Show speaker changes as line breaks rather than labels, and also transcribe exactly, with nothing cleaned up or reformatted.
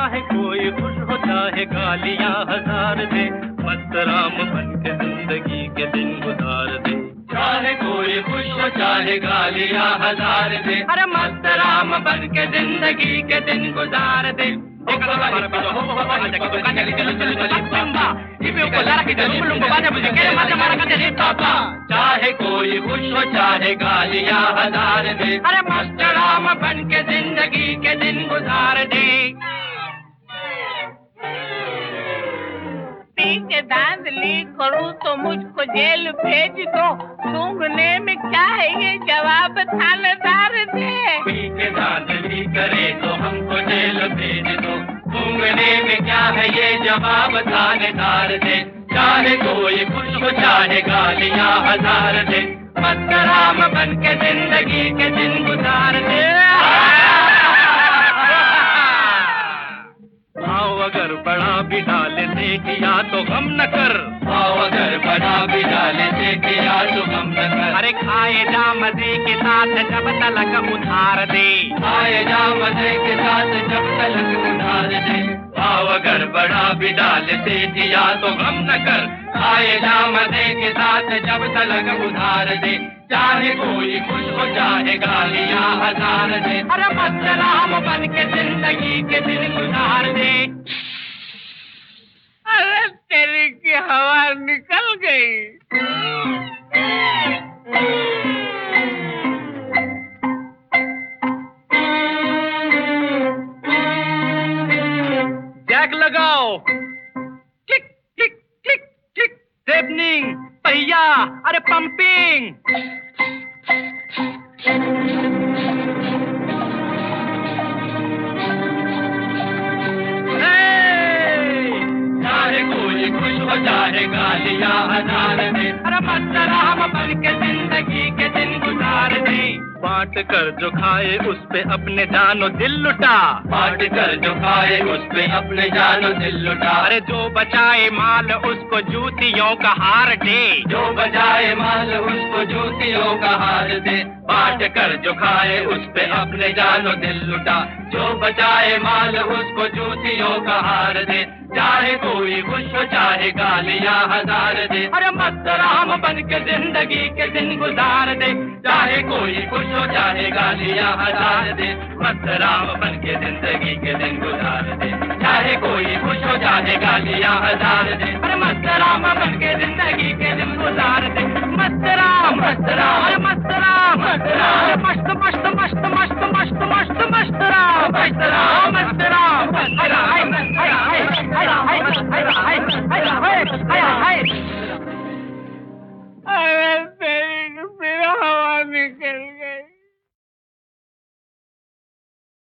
चाहे कोई खुश हो चाहे गालियां हजार दे, मस्त राम बन के जिंदगी के दिन गुजार दे। चाहे कोई खुश हो चाहे गालियां हजार दे, अरे मस्त राम बन के जिंदगी के दिन गुजार दे। चाहे कोई खुश हो चाहे गालियां हजार दे, अरे मस्त राम बन के जिंदगी के दिन गुजार दे।
पी के धांधली करूं तो मुझको जेल भेज दो, सूंघने में क्या है ये जवाब थानेदार दे।
पी के धांधली करे तो हमको जेल भेज दो, सूंघने में क्या है ये जवाब थानेदार दे। चाहे कोई खुश हो चाहे गालियां हजार दे, मस्त राम बन के जिंदगी के दिन गुजार दे। भाव अगर बड़ा भी डाले से किया तो गम न कर, भाव अगर बड़ा भी डाले से किया तो गम न कर। अरे खाए जा मजे के साथ जब तलक उधार दे, खाए जा मजे के साथ जब तलक उधार दे। भाव अगर बड़ा भी डाले से किया तो गम न कर, खाए जा मजे के साथ जब तलक उधार दे। चाहे कोई खुश हो चाहे गालियां हजार दे, अरे मस्त राम बन के जिंदगी के दिन गुजार दे।
अरे तेरी की हवा निकल गई।
जैक लगाओ, क्लिक क्लिक क्लिक क्लिक, स्टेपनिंग, पहिया, अरे पंपिंग। चाहे कोई खुश हो चाहे गालियां हजार दे, अरे मस्त राम बन के जिंदगी के दिन गुजार दे। बांट कर जो खाए उस पे अपने जानो दिल लुटा, बांट कर जो खाए उस पे अपने जानो दिल लुटा। अरे जो बचाए माल उसको जूतियों का हार दे, जो बचाए माल उसको जूतियों का हार दे। बांट कर जो खाए उस पे अपने जानो दिल लुटा, जो बचाए माल उसको जूतियों का हार दे। चाहे कोई खुश हो चाहे गालियां हजार दे, अरे मस्त राम बन के जिंदगी के दिन गुजार दे। चाहे कोई खुश हो चाहे गालियां हजार दे, मस्त राम बन के जिंदगी के दिन गुजार दे। चाहे कोई खुश हो चाहे गालियां हजार दे, अरे मस्त राम बन के जिंदगी के दिन गुजार दे। मस्त राम मस्त राम, अरे मस्त राम मस्त राम, मस्त मस्त मस्त मस्त मस्त मस्त मस्त राम, मस्त राम।